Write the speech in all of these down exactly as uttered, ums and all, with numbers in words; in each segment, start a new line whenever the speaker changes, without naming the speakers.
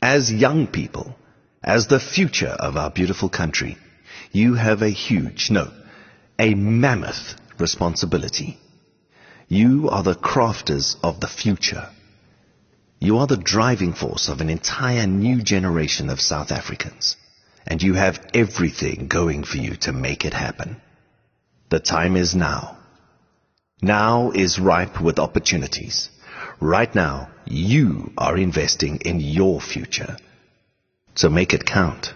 As young people, as the future of our beautiful country, you have a huge, no, a mammoth responsibility. You are the crafters of the future. You are the driving force of an entire new generation of South Africans, and you have everything going for you to make it happen. The time is now. Now is ripe with opportunities. Right now, you are investing in your future. So make it count.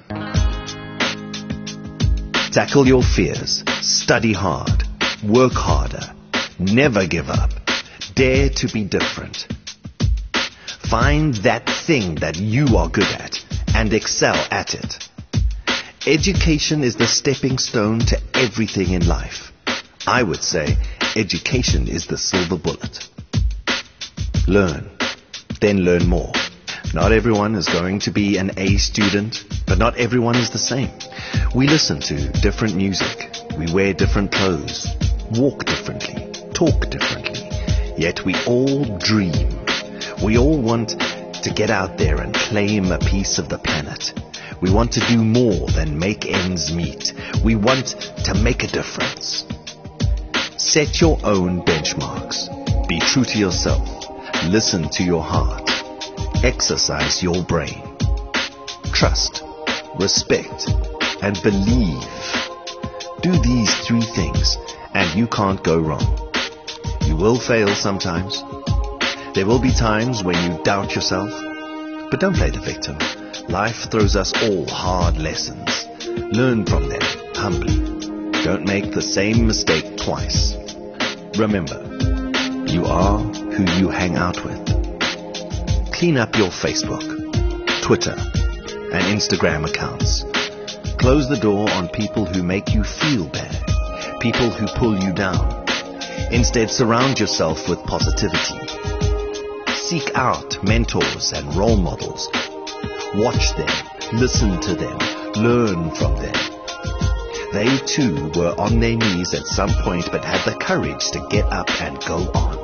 Tackle your fears. Study hard. Work harder. Never give up. Dare to be different. Find that thing that you are good at and excel at it. Education is the stepping stone to everything in life. I would say education is the silver bullet. Learn, then learn more. Not everyone is going to be an A student, but not everyone is the same. We listen to different music. We wear different clothes, walk differently, talk differently. Yet we all dream. We all want to get out there and claim a piece of the planet. We want to do more than make ends meet. We want to make a difference. Set your own benchmarks. Be true to yourself. Listen to your heart. Exercise your brain. Trust, respect, and believe. Do these three things and you can't go wrong. You will fail sometimes. There will be times when you doubt yourself. But don't play the victim. Life throws us all hard lessons. Learn from them humbly. Don't make the same mistake twice. Remember, you are who you hang out with. Clean up your Facebook, Twitter, and Instagram accounts. Close the door on people who make you feel bad, people who pull you down. Instead, surround yourself with positivity. Seek out mentors and role models. Watch them, listen to them, learn from them. They too were on their knees at some point but had the courage to get up and go on.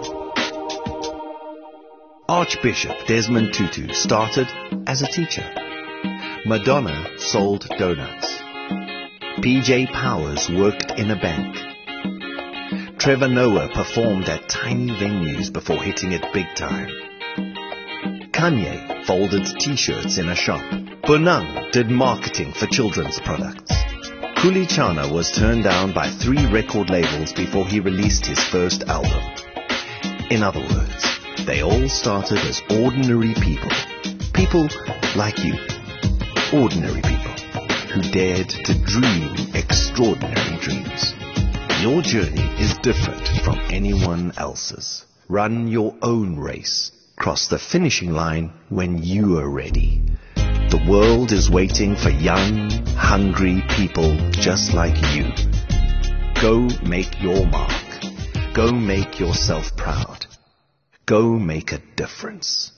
Archbishop Desmond Tutu started as a teacher. Madonna sold donuts. P J Powers worked in a bank. Trevor Noah performed at tiny venues before hitting it big time. Kanye folded t-shirts in a shop. Bonang did marketing for children's products. Kuli Chana was turned down by three record labels before he released his first album. In other words, they all started as ordinary people. People like you. Ordinary people who dared to dream extraordinary dreams. Your journey is different from anyone else's. Run your own race. Cross the finishing line when you are ready. The world is waiting for young, hungry people just like you. Go make your mark. Go make yourself proud. Go make a difference.